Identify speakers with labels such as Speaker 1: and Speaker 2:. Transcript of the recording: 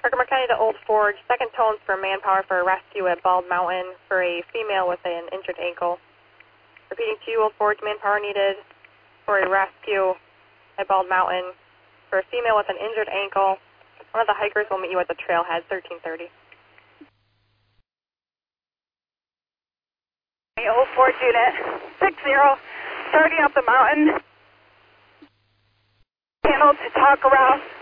Speaker 1: Parker McKinney to Old Forge, second tones for manpower for a rescue at Bald Mountain for a female with an injured ankle. Repeating to you, Old Forge, manpower needed for a rescue at Bald Mountain for a female with an injured ankle. One of the hikers will meet you at the trailhead, 1330.
Speaker 2: Old Forge unit, 60, starting up the mountain. Panel to talk around.